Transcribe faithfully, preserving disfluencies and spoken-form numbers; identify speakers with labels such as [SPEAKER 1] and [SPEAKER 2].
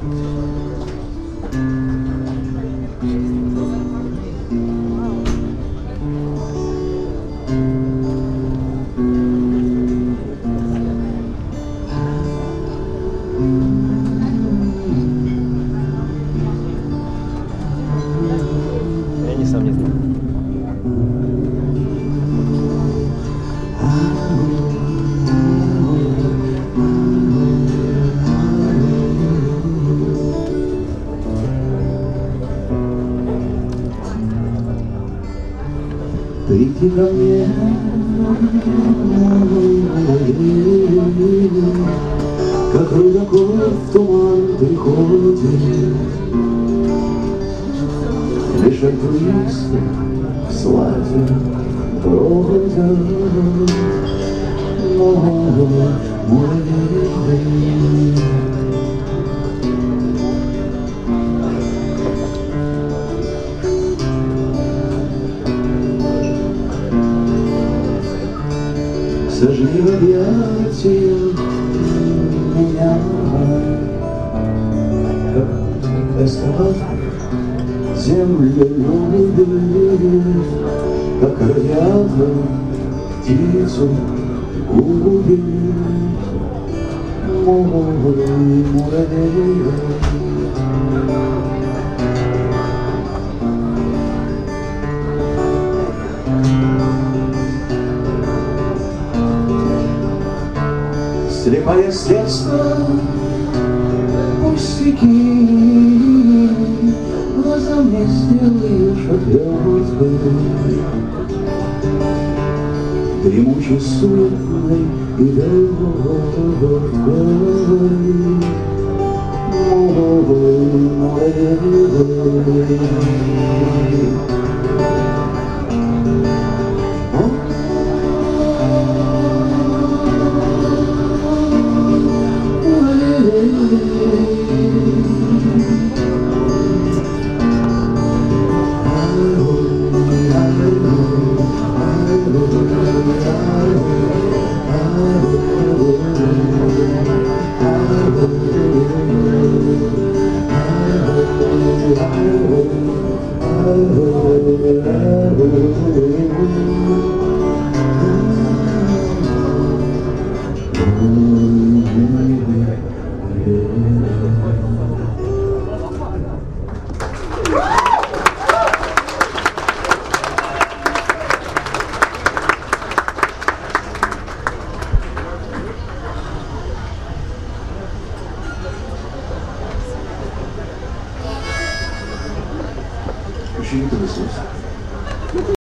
[SPEAKER 1] Я не сам не знаю.
[SPEAKER 2] Приди ко мне, как рудокоп в туман приходит, лишь альтруисты в славе проводят нового муравейника. Сожги в объятиях меня, как эскалатор землю любит, как радиатор птицу губит, мой муравей. Слепая с детства, пустяки, глаза мне сделаешь отверткой, дремучей, суетной и верткой. Мой муравей. Включи это в